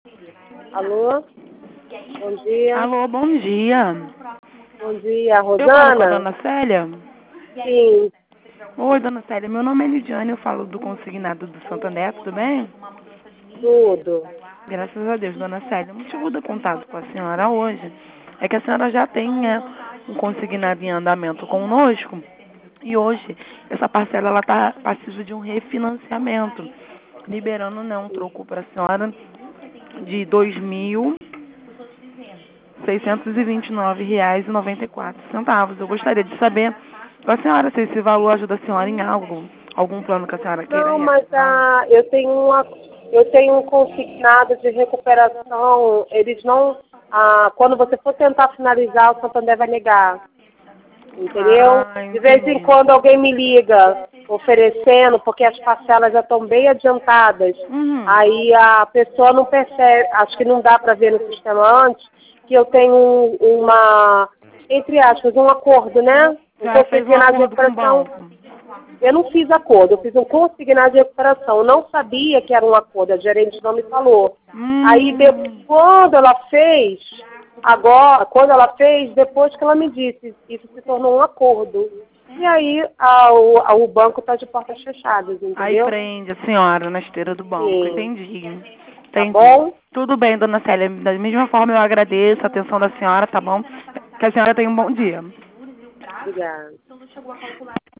Alô? Bom dia. Alô, bom dia. Bom dia, Eu falo com a Rosana? dona Célia? Sim, Oi, dona Célia. Meu nome é Lidiane, eu falo do consignado do Santander, tudo bem? tudo. Graças a Deus, dona Célia. O motivo do contato com a senhora hoje é que a senhora já tem um consignado em andamento conosco e hoje essa parcela ela está passiva de um refinanciamento, liberando um troco para a senhora de R$ 2.629,94. Eu gostaria de saber com a senhora se esse valor ajuda a senhora em algo, algum plano que a senhora queira Não, mas realizar. eu tenho um consignado de recuperação. Eles não. Quando você for tentar finalizar, o Santander vai negar. Entendeu? Ah, De vez em entendi. quando alguém me liga oferecendo, porque as parcelas já estão bem adiantadas. Uhum. Aí a pessoa não percebe, acho que não dá para ver no sistema antes, que eu tenho entre aspas, um acordo, né? A Um senhora fez um consignado de acordo com o recuperação. banco. Eu não fiz acordo, eu fiz um consignado de recuperação. Eu não sabia que era um acordo, a gerente não me falou. Aí, Hum. quando ela fez, depois que ela me disse, isso se tornou um acordo. E aí, o banco está de portas fechadas, Aí entendeu? prende a senhora na esteira do banco. Sim. Entendi. Tá Entendi. bom? Tudo bem, dona Célia. Da mesma forma, eu agradeço a atenção da senhora, tá bom? Que a senhora tenha um bom dia. Obrigada.